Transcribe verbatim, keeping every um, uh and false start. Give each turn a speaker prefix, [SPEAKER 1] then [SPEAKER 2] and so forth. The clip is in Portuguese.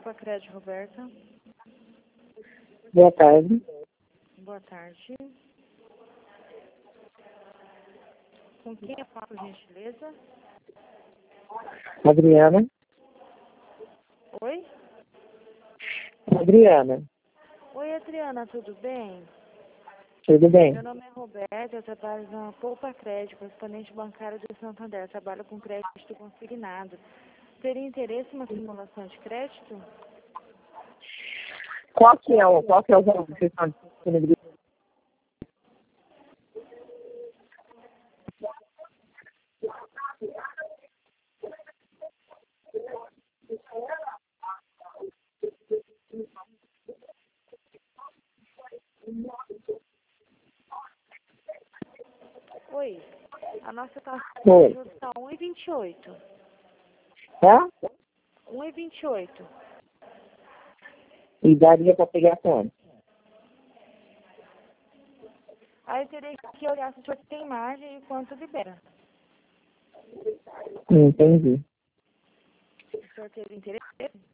[SPEAKER 1] Poupa Crédito, Roberta.
[SPEAKER 2] Boa tarde.
[SPEAKER 1] Boa tarde. Com quem eu falo, por gentileza?
[SPEAKER 2] Adriana.
[SPEAKER 1] Oi?
[SPEAKER 2] Adriana.
[SPEAKER 1] Oi, Adriana, tudo bem?
[SPEAKER 2] Tudo bem?
[SPEAKER 1] Meu nome é Roberta, eu trabalho na Poupa Crédito, correspondente bancário de Santander. Eu trabalho com crédito consignado. Teria interesse em uma simulação de crédito?
[SPEAKER 2] Qual que é o, qual que é o valor que vocês estão disponibilizando?
[SPEAKER 1] Oi, a nossa taxa de
[SPEAKER 2] Oi.
[SPEAKER 1] juros está um e vinte e oito.
[SPEAKER 2] Tá?
[SPEAKER 1] um e vinte e oito.
[SPEAKER 2] E daria para pegar quanto?
[SPEAKER 1] Aí eu teria que olhar se o senhor tem margem e quanto libera.
[SPEAKER 2] Entendi.
[SPEAKER 1] O senhor teria interesse?